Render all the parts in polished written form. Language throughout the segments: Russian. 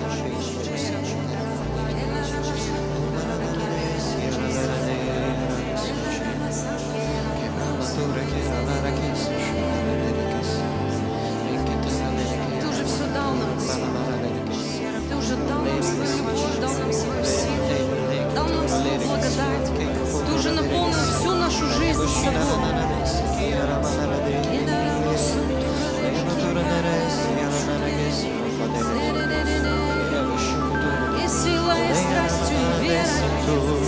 уже все дал нам, Ты уже дал нам свою любовь, дал нам свою силу, дал нам свою благодать. Ты уже наполнил всю нашу жизнь собой. И сила, и страстью, и верой.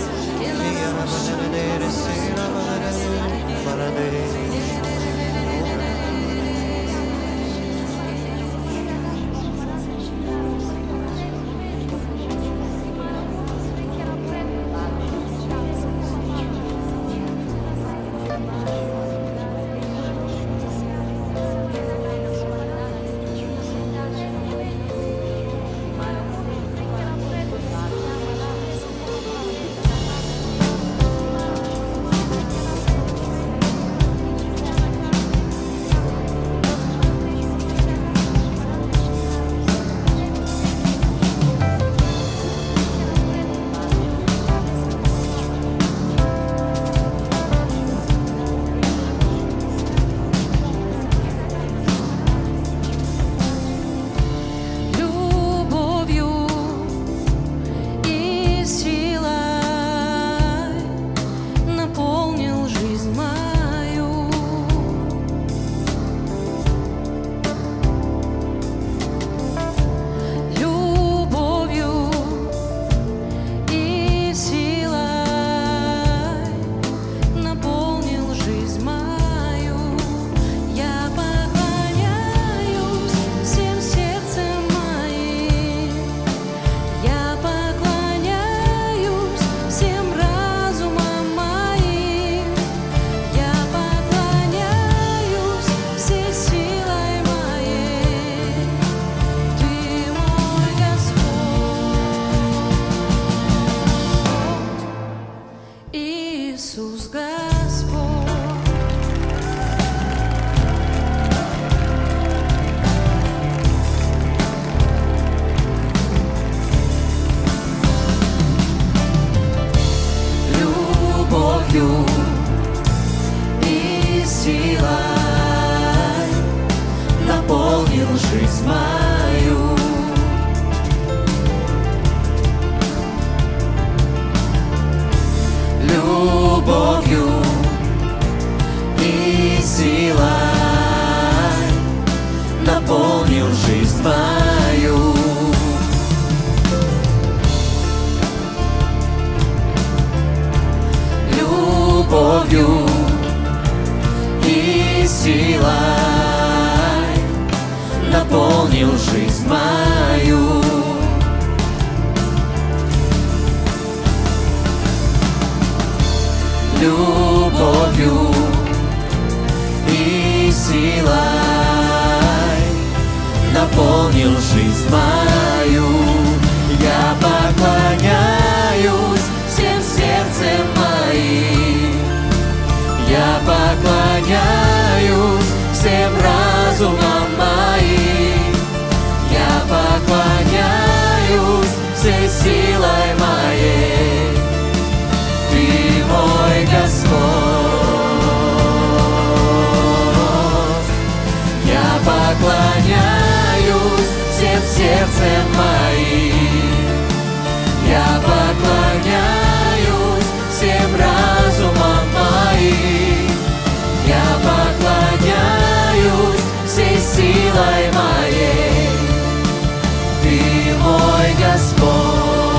Иисус Господь. Любовью и силой наполнил жизнь мою. Любовью и силой наполнил жизнь мою. Любовью и силой наполнил жизнь мою. Любовью и силой наполнил жизнь мою. Я поклоняюсь всем сердцем моим. Я поклоняюсь всем разумом моим. Я поклоняюсь всей силой моей. Ты мой Господь. Я поклоняюсь всем сердцем моим. Я поклоняюсь всем разумом моим. Я поклоняюсь всей силой моей. Ты мой Господь.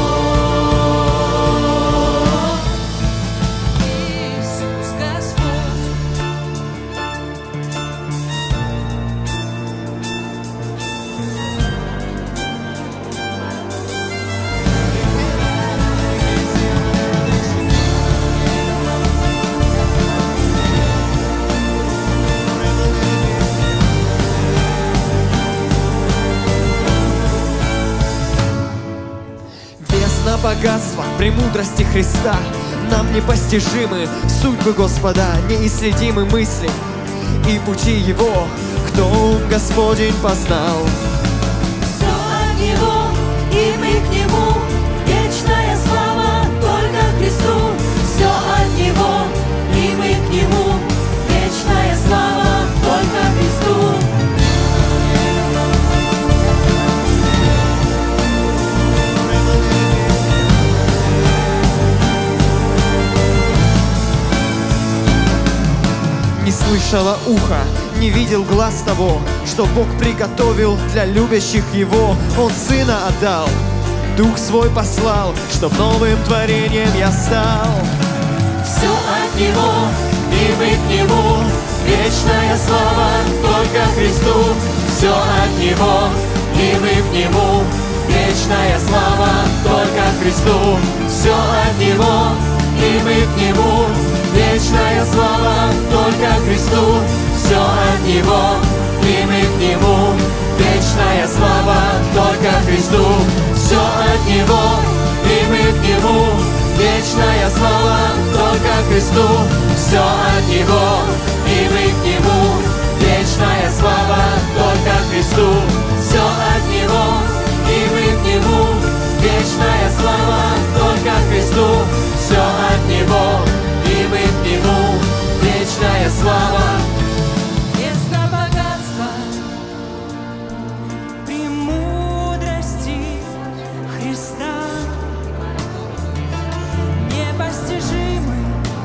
Богатство премудрости Христа нам непостижимы судьбы Господа, неисследимы мысли и пути Его, кто ум Господень познал. Все от Него слышало ухо, не видел глаз того, что Бог приготовил для любящих Его. Он Сына отдал, Дух Свой послал, чтоб новым творением я стал. Все от Него, и мы к Нему, вечная слава только Христу. Все от Него, и мы к Нему, вечная слава только Христу. Все от Него, и мы к Нему, вечная слава только Христу. Все от Него, и мы к Нему, вечная слава только Христу. Все от Него, и мы к Нему, вечная слава только Христу. Все от Него, и мы к Нему, вечная слава только Христу. Все от Него, и мы к Нему, вечная слава только Христу. Все от Него, и мы к Нему, вечная слава. Бездна богатства, премудрости Христа, непостижимы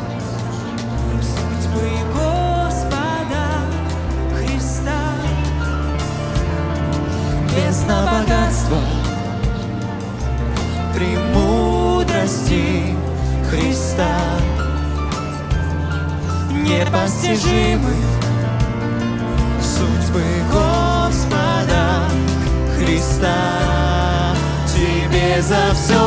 судьбы Господа Христа. Бездна богатства, премудрости Христа, непостижимы судьбы Господа Христа. Тебе за все